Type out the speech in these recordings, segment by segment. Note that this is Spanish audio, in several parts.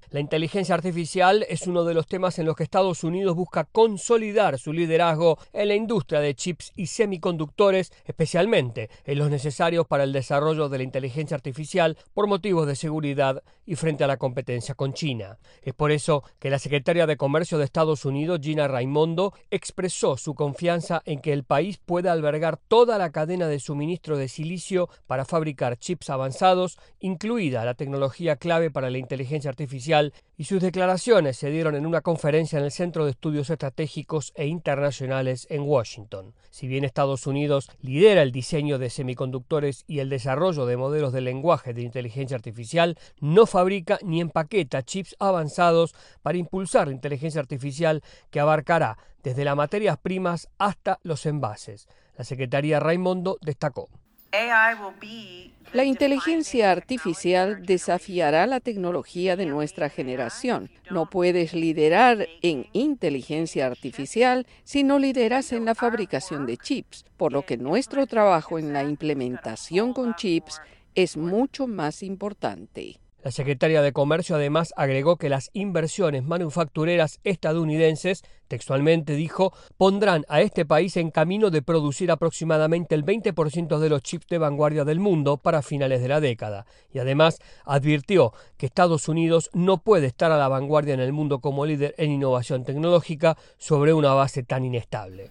La inteligencia artificial es uno de los temas en los que Estados Unidos busca consolidar su liderazgo en la industria de chips y semiconductores, especialmente en los necesarios para el desarrollo de la inteligencia artificial por motivos de seguridad y frente a la competencia con China. Es por eso que la secretaria de Comercio de Estados Unidos, Gina Raimondo, expresó su confianza en que el país pueda albergar toda la cadena de suministro de silicio para fabricar chips avanzados, incluida la tecnología clave para la inteligencia artificial, y sus declaraciones se dieron en una conferencia en el Centro de Estudios Estratégicos e Internacionales en Washington. Si bien Estados Unidos lidera el diseño de semiconductores y el desarrollo de modelos de lenguaje de inteligencia artificial, no fabrica ni empaqueta chips avanzados para impulsar la inteligencia artificial que abarcará desde las materias primas hasta los envases. La secretaria Raimondo destacó: la inteligencia artificial desafiará la tecnología de nuestra generación. No puedes liderar en inteligencia artificial si no lideras en la fabricación de chips, por lo que nuestro trabajo en la implementación con chips es mucho más importante. La secretaria de Comercio además agregó que las inversiones manufactureras estadounidenses, textualmente dijo, pondrán a este país en camino de producir aproximadamente el 20% de los chips de vanguardia del mundo para finales de la década. Y además advirtió que Estados Unidos no puede estar a la vanguardia en el mundo como líder en innovación tecnológica sobre una base tan inestable.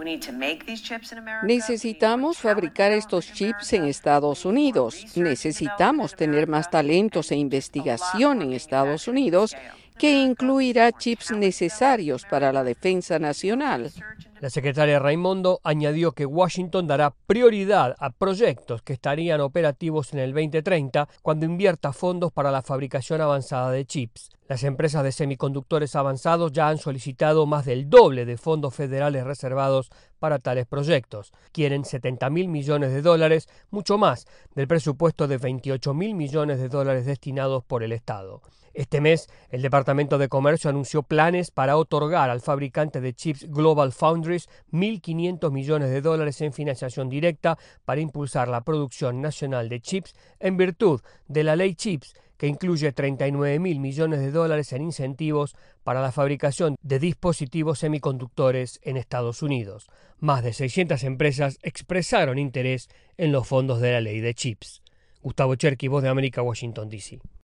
Necesitamos fabricar estos chips en Estados Unidos. Necesitamos tener más talentos e investigación en Estados Unidos que incluirá chips necesarios para la defensa nacional. La secretaria Raimondo añadió que Washington dará prioridad a proyectos que estarían operativos en el 2030 cuando invierta fondos para la fabricación avanzada de chips. Las empresas de semiconductores avanzados ya han solicitado más del doble de fondos federales reservados para tales proyectos. Quieren $70.000 millones, mucho más del presupuesto de $28.000 millones destinados por el Estado. Este mes, el Departamento de Comercio anunció planes para otorgar al fabricante de chips GlobalFoundries $1.500 millones en financiación directa para impulsar la producción nacional de chips en virtud de la ley CHIPS, que incluye $39.000 millones en incentivos para la fabricación de dispositivos semiconductores en Estados Unidos. Más de 600 empresas expresaron interés en los fondos de la ley de CHIPS. Gustavo Cherky, Voz de América, Washington, D.C.